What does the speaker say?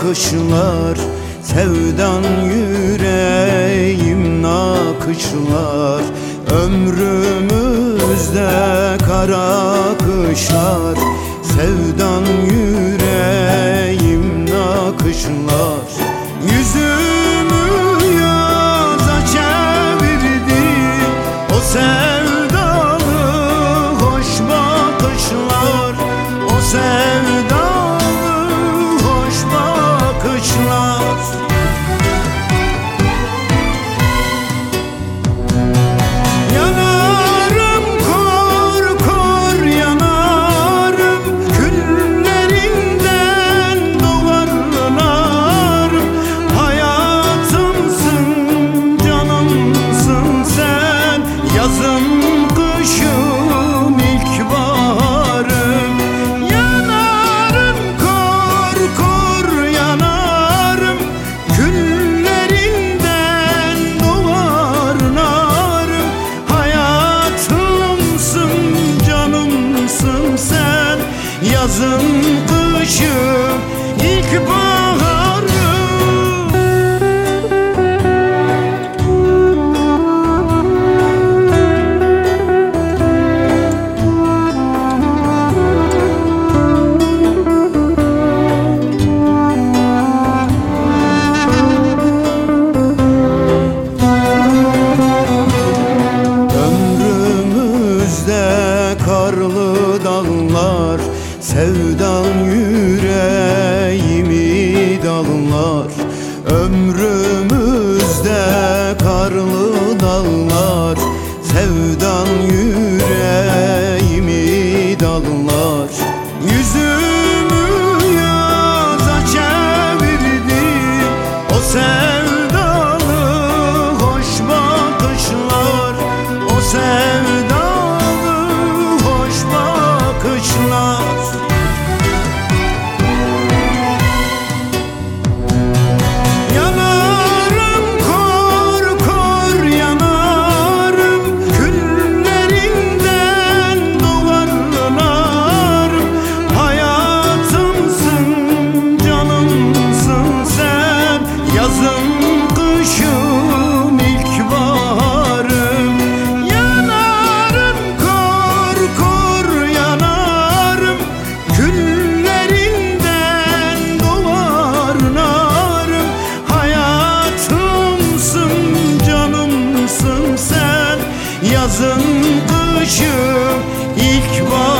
bakışlar, sevdan yüreğim nakışlar. Ömrümüzde kara kışlar, sevdan yüreğim nakışlar. Yüzümü yaza çevirdi o sevdalı hoş bakışlar, o sevdalı hoş bakışlar. Yanarım kor kor yanarım, küllerinden dolanarım. Hayatımsın, canımsın sen, yazım kışım ilkbaharım. Yanarım kor kor yanarım, küllerinden dolanarım. Hayatımsın, canımsın sen, yazım kışım ilkbaharım. Ömrümüzde karlı dağlar, sevdan yüreğimi dağlar. Ömrümüzde karlı dağlar, sevdan yüreğimi dağlar. Yüzümü yaza çevirdi o sevdalı hoş bakışlar, o sevdalı hoş bakışlar. Yanarım kor kor yanarım, küllerinden dolanarım. Hayatımsın, canımsın sen, yazım kışım ilkbaharım. Yanarım kor kor yanarım, küllerinden dolanarım. Hayatımsın, canımsın sen, yazın kışım ilkbaharım.